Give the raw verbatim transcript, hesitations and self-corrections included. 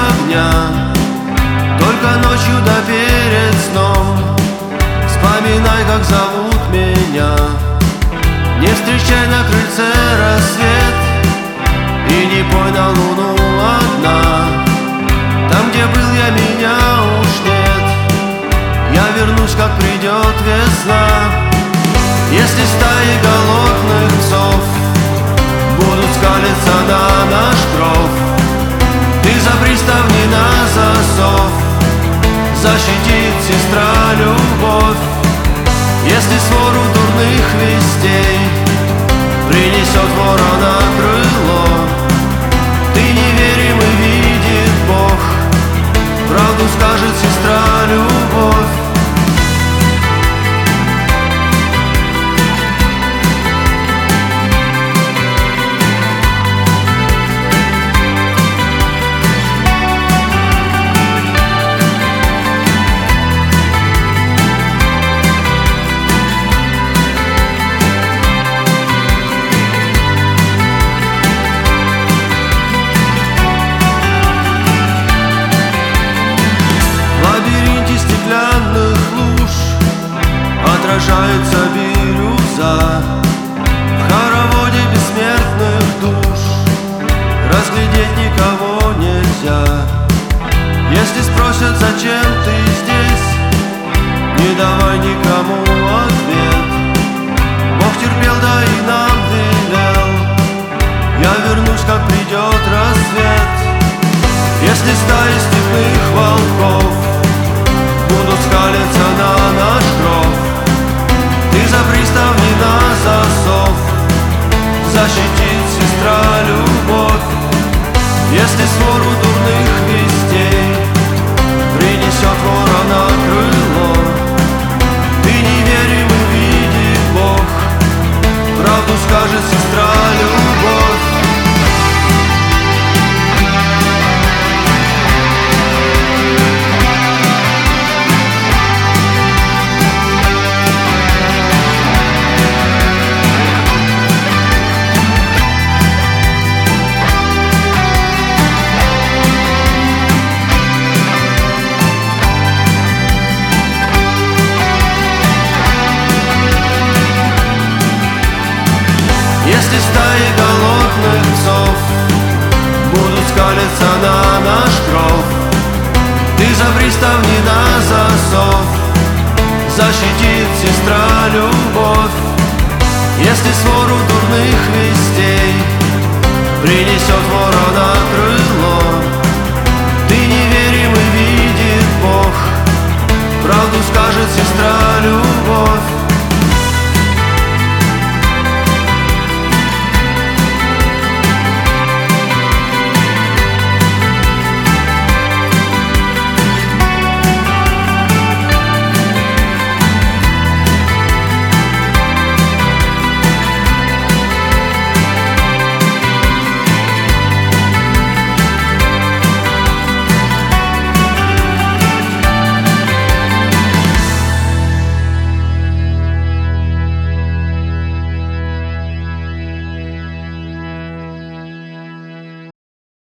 огня. Только ночью да перед сном вспоминай, как зовут меня. Не встречай на крыльце рассвет и не пой на луну одна. Там, где был я, меня уж нет. Я вернусь, как придет весна. Если стаи голодных псов будут скалиться на наш кров, ты запри ставни на засов, защитит сестра любовь. Если свору дурных вестей принесет ворона крыло, ты неверим и видит Бог, правду скажет сестра любовь. Отражается бирюза в хороводе бессмертных душ. Разглядеть никого нельзя. Если спросят, зачем ты здесь, не давай никому ответ. Бог терпел, да и нам велел. Я вернусь, как придет рассвет. Если стаи степных волков будут скалиться на наш кров, ты запри ставни на засов, защитит сестра любовь. Если свору дурных вестей принесет ворона крыло, ты неверим и видит Бог, правду скажет сестра любовь. Если стаи голодных псов будут скалиться на наш кров, ты запри ставни на засов, защитит сестра любовь. Если свору дурных вестей принесет ворона крыло, ты неверим и видит Бог, правду скажет сестра любовь.